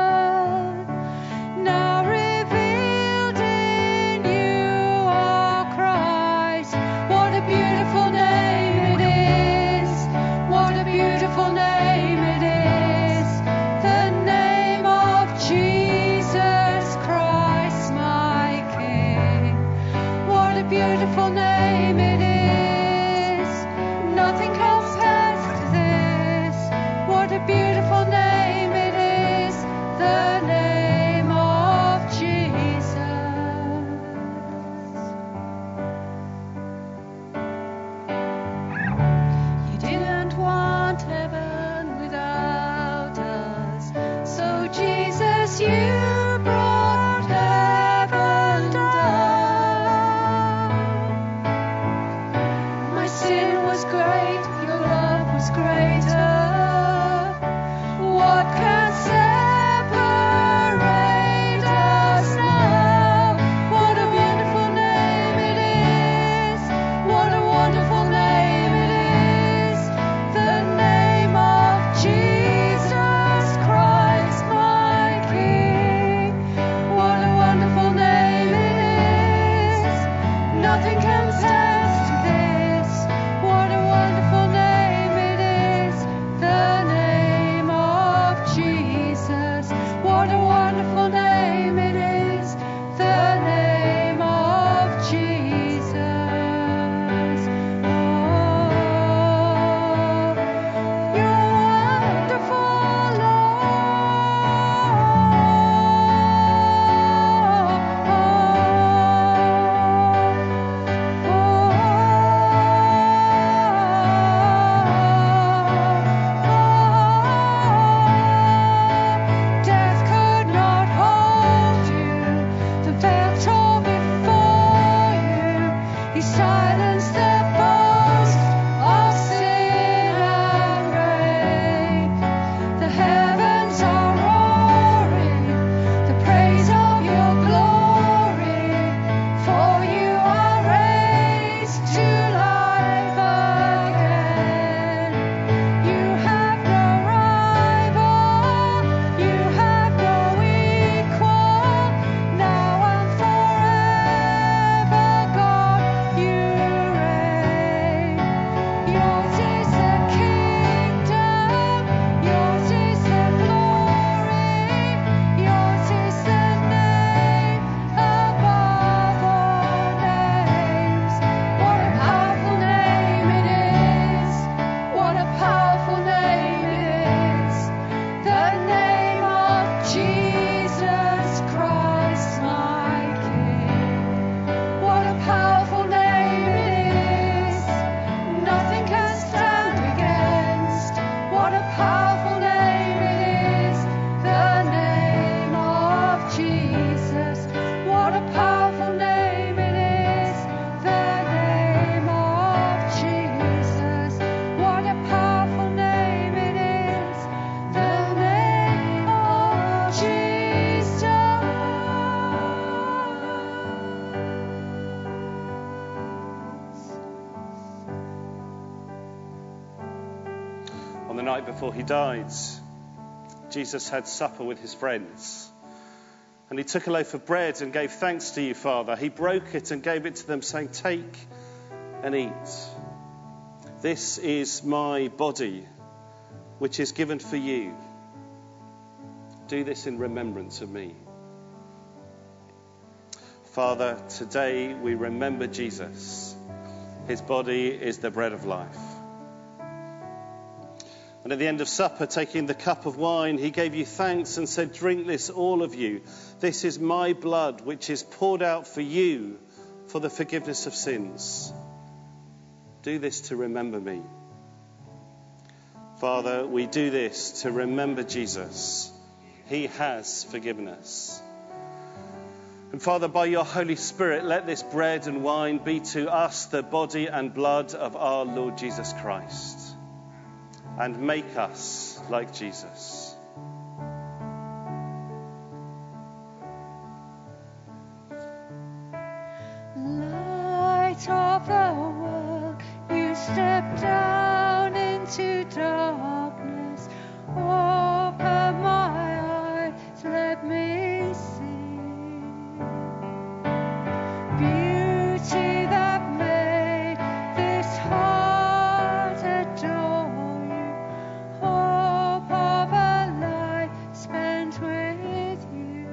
the night before he died, Jesus had supper with his friends. And he took a loaf of bread and gave thanks to you, Father. He broke it and gave it to them, saying, "Take and eat. This is my body, which is given for you. Do this in remembrance of me." Father, today we remember Jesus. His body is the bread of life. And at the end of supper, taking the cup of wine, he gave you thanks and said, "Drink this, all of you. This is my blood, which is poured out for you for the forgiveness of sins. Do this to remember me." Father, we do this to remember Jesus. He has forgiven us. And Father, by your Holy Spirit, let this bread and wine be to us the body and blood of our Lord Jesus Christ, and make us like Jesus. Light of the world, you step down into darkness. Open my eyes, let me see beauty that made this heart adore you. Hope of a life spent with you.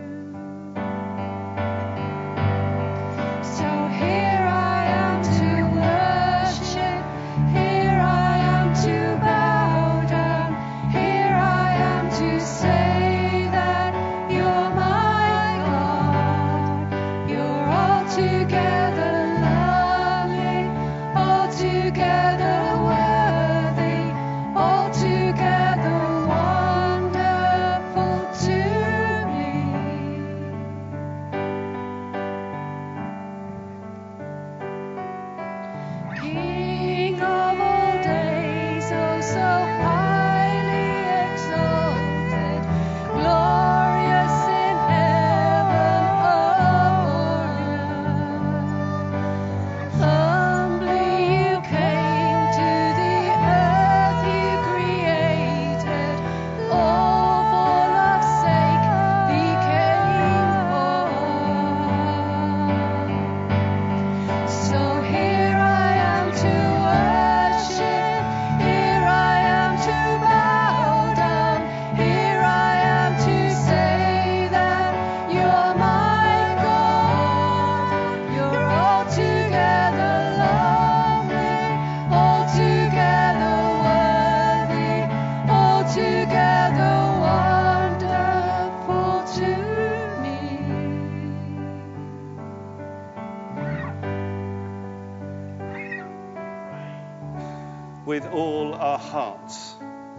So here I am to worship, here I am to bow down, here I am to say that you're my God. You're altogether lovely, altogether worthy, altogether wonderful to me. King of all days, oh so highly exalted, glorious in heaven above earth. Humbly you came to the earth you created, all for love's sake became poor. So here I am to worship, here I am to bow down, here I am to say that you're my God. You're altogether lovely, altogether worthy, altogether wonderful to me. With all our hearts,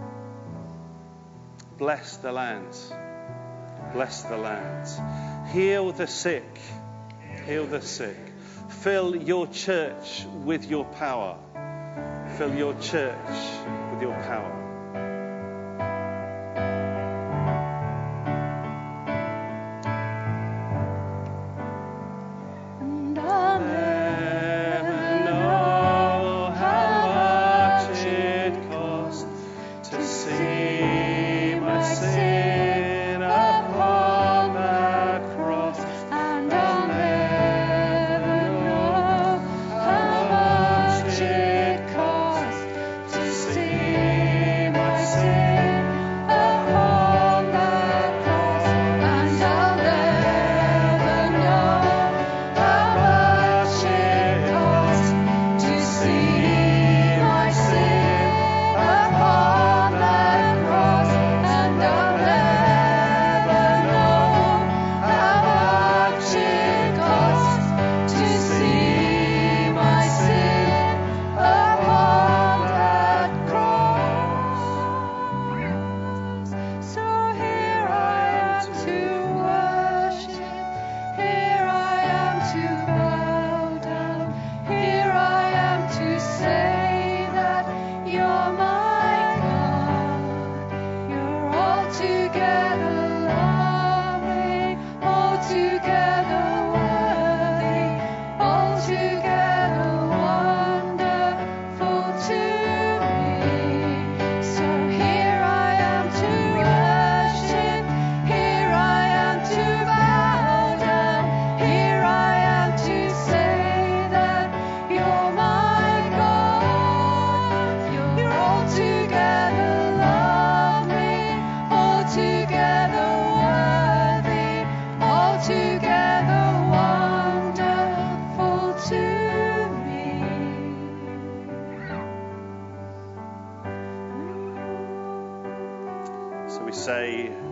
bless the land. Bless the land. Heal the sick. Heal the sick. Fill your church with your power. Fill your church with your power. And I'll Never know how much it cost to see my sin upon that cross. And I'll never know how much it cost to see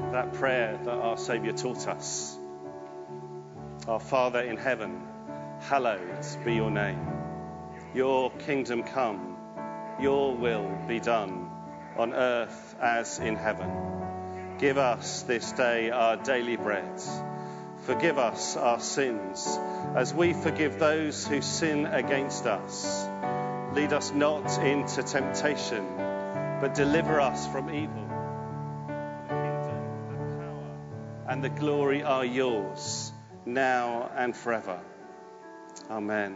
that prayer that our Saviour taught us. Our Father in heaven, hallowed be your name. Your kingdom come, your will be done, on earth as in heaven. Give us this day our daily bread. Forgive us our sins, as we forgive those who sin against us. Lead us not into temptation, but deliver us from evil. The kingdom, the power, and the glory are yours, now and forever. Amen.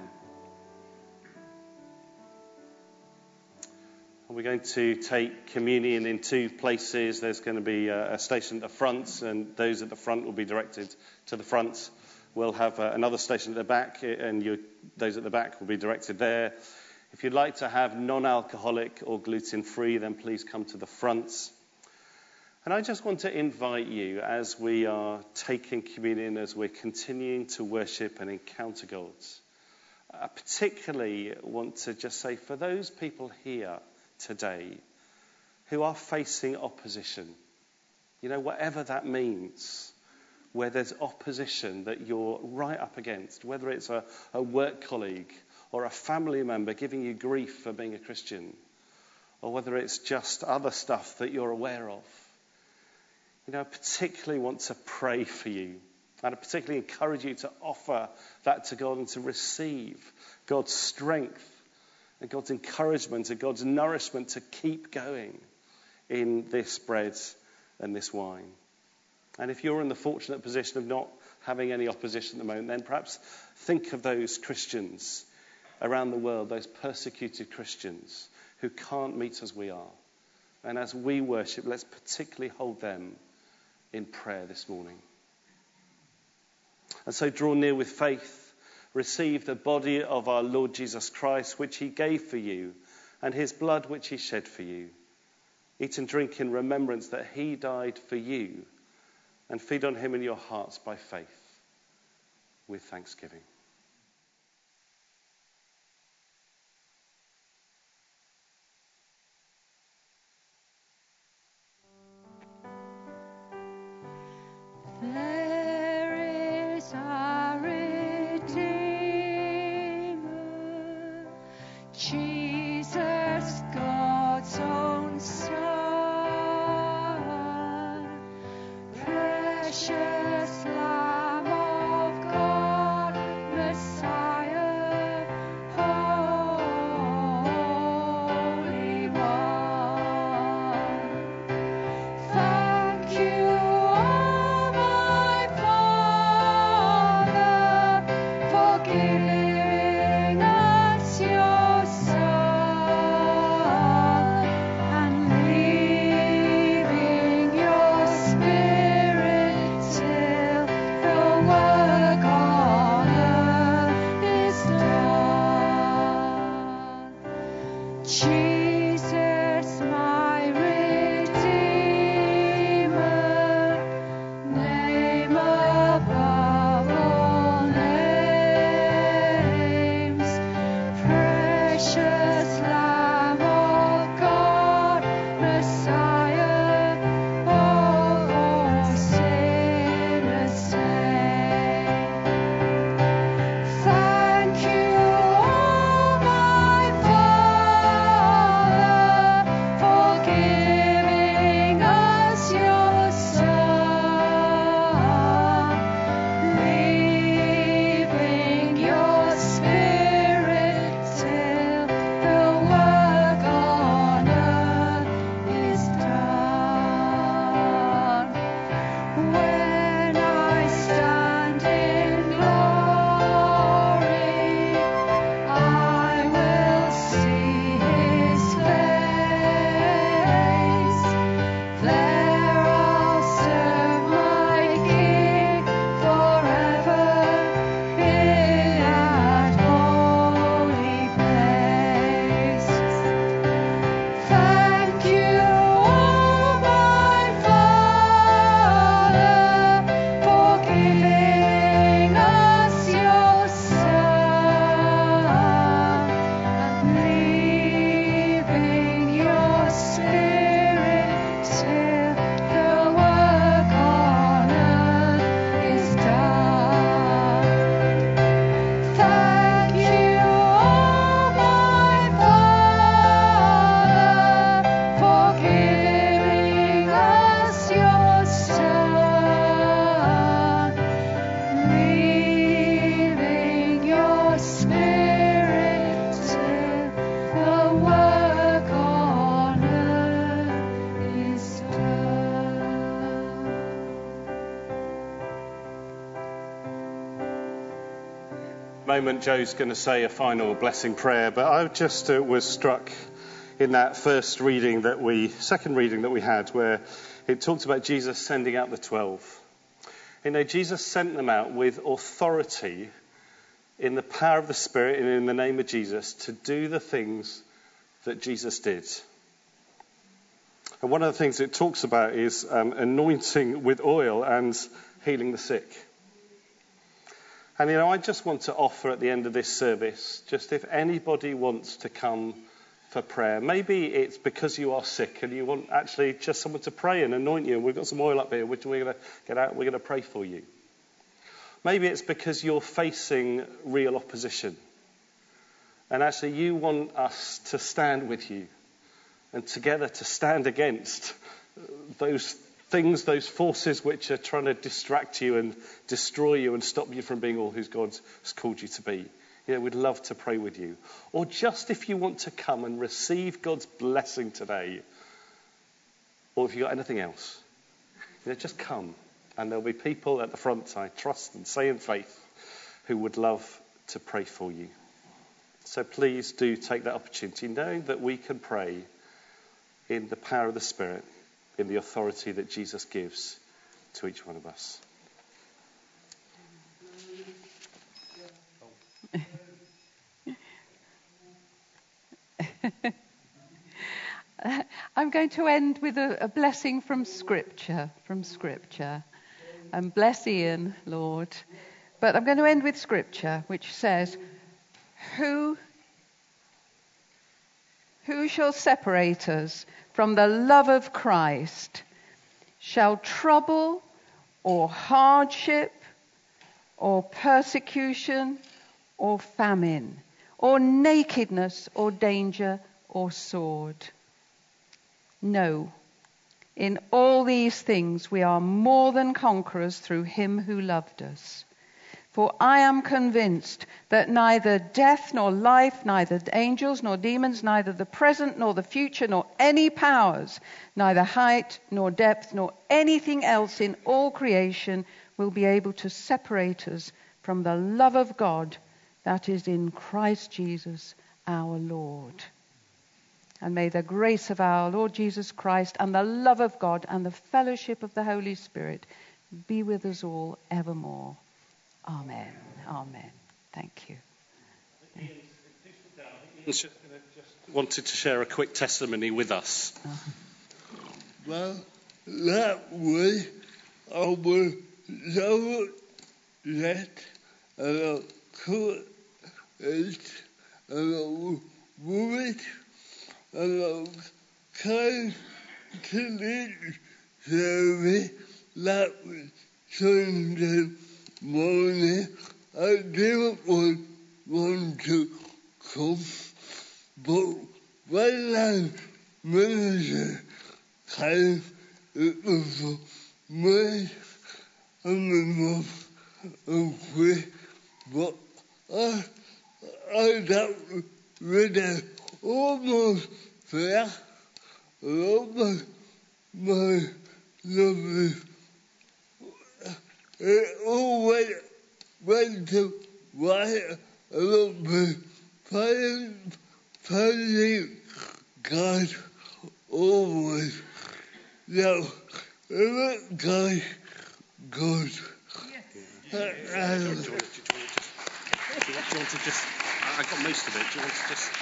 We're going to take communion in two places. There's going to be a station at the front, and those at the front will be directed to the front. We'll have another station at the back, and those at the back will be directed there. If you'd like to have non-alcoholic or gluten-free, then please come to the front. And I just want to invite you, as we are taking communion, as we're continuing to worship and encounter God, I particularly want to just say, for those people here today who are facing opposition, whatever that means, where there's opposition that you're right up against, whether it's a work colleague or a family member giving you grief for being a Christian, or whether it's just other stuff that you're aware of, I particularly want to pray for you. And I particularly encourage you to offer that to God and to receive God's strength and God's encouragement and God's nourishment to keep going in this bread and this wine. And if you're in the fortunate position of not having any opposition at the moment, then perhaps think of those Christians around the world, those persecuted Christians who can't meet as we are. And as we worship, let's particularly hold them in prayer this morning. And so draw near with faith, receive the body of our Lord Jesus Christ, which he gave for you, and his blood which he shed for you. Eat and drink in remembrance that he died for you, and feed on him in your hearts by faith with thanksgiving. There is our Redeemer, Jesus, God's own Son, precious Lamb of God, Messiah, Holy One. Thank you, for giving us your Son and leaving your Spirit to moment, Joe's going to say a final blessing prayer, but I just was struck in that second reading that we had, where it talked about Jesus sending out the 12. Jesus sent them out with authority in the power of the Spirit and in the name of Jesus to do the things that Jesus did. And one of the things it talks about is anointing with oil and healing the sick. And, I just want to offer at the end of this service, just if anybody wants to come for prayer, maybe it's because you are sick and you want actually just someone to pray and anoint you. And we've got some oil up here, which we're going to get out. We're going to pray for you. Maybe it's because you're facing real opposition. And actually you want us to stand with you and together to stand against those things, those forces which are trying to distract you and destroy you and stop you from being all who God has called you to be. We'd love to pray with you. Or just if you want to come and receive God's blessing today, or if you've got anything else, just come. And there'll be people at the front, I trust and say in faith, who would love to pray for you. So please do take that opportunity, knowing that we can pray in the power of the Spirit, in the authority that Jesus gives to each one of us. I'm going to end with a blessing from Scripture. And bless Ian, Lord. But I'm going to end with Scripture, which says, Who shall separate us from the love of Christ? Shall trouble or hardship or persecution or famine or nakedness or danger or sword? No. In all these things we are more than conquerors through him who loved us. For I am convinced that neither death nor life, neither angels nor demons, neither the present nor the future, nor any powers, neither height nor depth, nor anything else in all creation will be able to separate us from the love of God that is in Christ Jesus our Lord. And may the grace of our Lord Jesus Christ and the love of God and the fellowship of the Holy Spirit be with us all evermore. Amen. Amen. Thank you. Just wanted to share a quick testimony with us. Well, that way I will never let a court worried and kind to the service that was Sunday morning. I didn't want to come, but when I minister came, it was for me and my mum and Chris, but I got rid of almost fear, almost my lovely. It all went to right a little bit, praying God always. Now, let God good. Do you want to just... I got most of it. Do you want to just...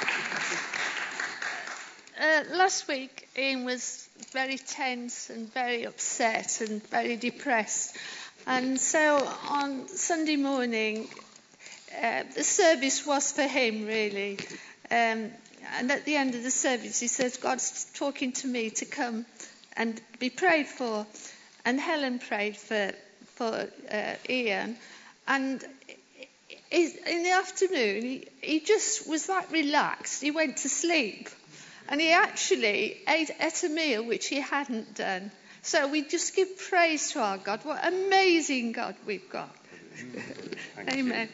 Last week, Ian was very tense and very upset and very depressed. And so on Sunday morning, the service was for him, really. And at the end of the service, he says, God's talking to me to come and be prayed for. And Helen prayed for Ian. And in the afternoon, he just was like relaxed. He went to sleep. And he actually ate a meal which he hadn't done. So we just give praise to our God. What amazing God we've got. Amen.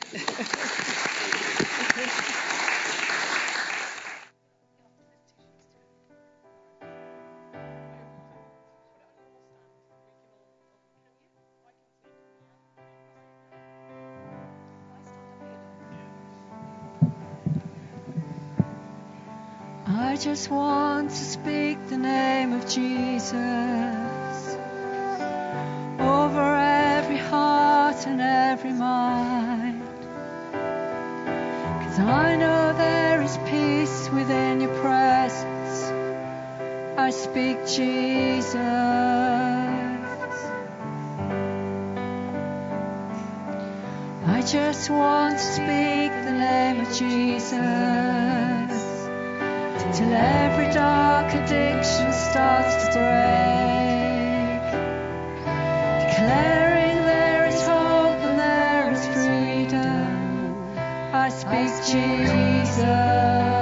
I just want to speak the name of Jesus over every heart and every mind. 'Cause I know there is peace within your presence. I speak Jesus. I just want to speak the name of Jesus till every dark addiction starts to break, declaring there is hope and there is freedom. I speak Jesus.